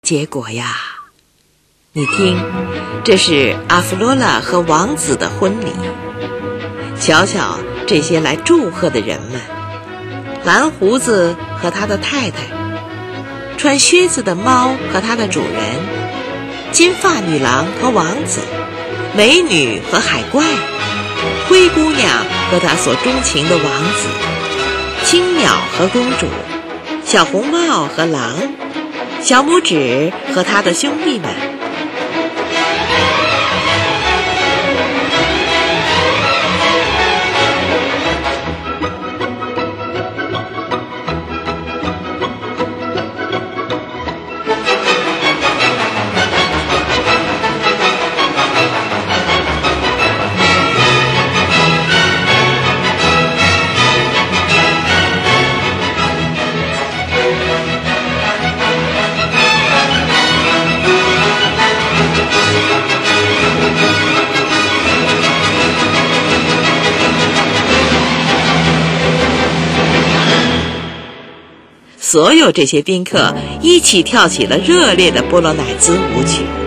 结果呀。你听，这是阿弗罗拉和王子的婚礼。瞧瞧这些来祝贺的人们，蓝胡子和他的太太，穿靴子的猫和它的主人，金发女郎和王子，美女和海怪，灰姑娘和她所钟情的王子，青鸟和公主，小红帽和狼，小拇指和他的兄弟们。所有这些宾客一起跳起了热烈的波罗乃兹舞曲。